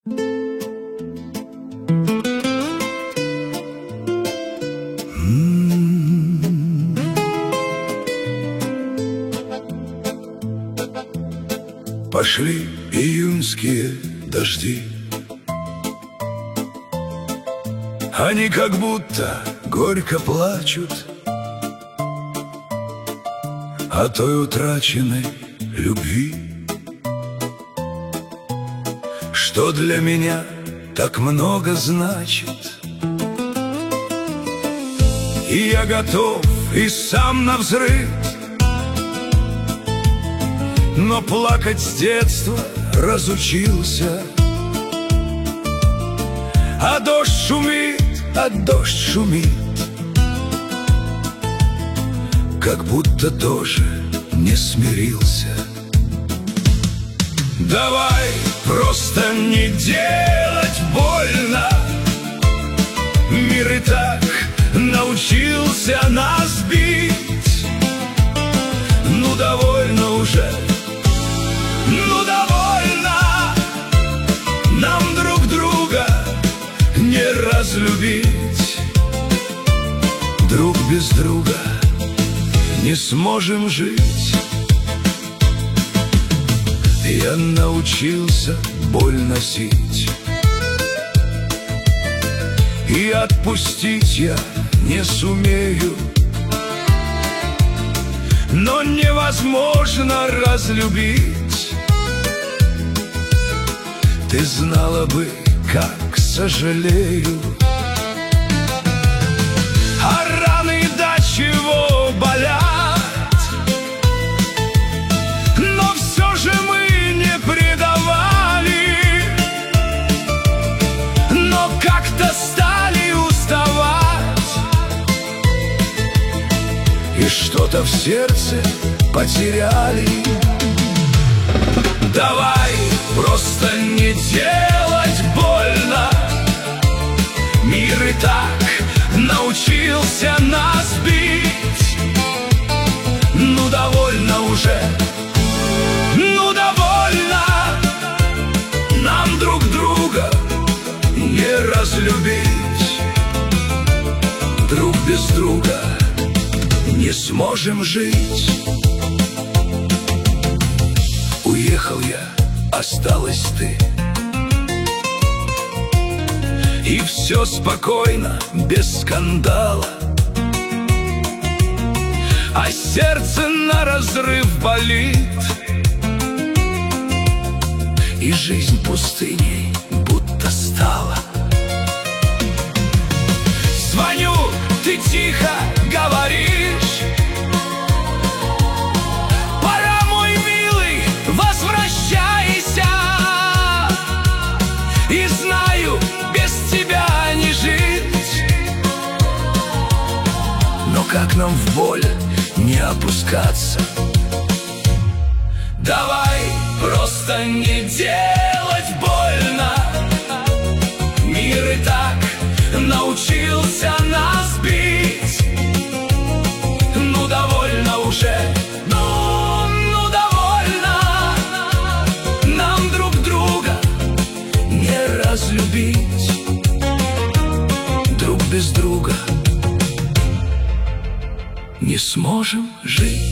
Пошли июньские дожди, они как будто горько плачут о той утраченной любви, что для меня так много значит. И я готов и сам навзрыд, но плакать с детства разучился. А дождь шумит, как будто тоже не смирился. Давай просто не делать больно, мир и так научился нас бить. Ну довольно уже, ну довольно нам друг друга не разлюбить. Друг без друга не сможем жить. Я научился боль носить, и отпустить я не сумею. Но невозможно разлюбить. Ты знала бы, как сожалею. А раны до чего болят, но все же мы не предавали. Но как-то стали уставать, и что-то в сердце потеряли. Давай просто не делать больно, мир и так научился нас бить. Ну довольно уже, ну довольно нам друг друга не разлюбить. Друг без друга не сможем жить. Уехал я, осталась ты, и все спокойно, без скандала. А сердце наразрыв болит, и жизнь пустыней будто стала. Звоню, ты тихо говоришь: пора, мой милый, возвращайся. И знаю, без тебя не жить. Но как нам в боль не опускаться? Давай просто не делать больно, мир и так научился нас бить. Ну довольно уже, ну довольно нам друг друга не разлюбить. Друг без друга не сможем жить.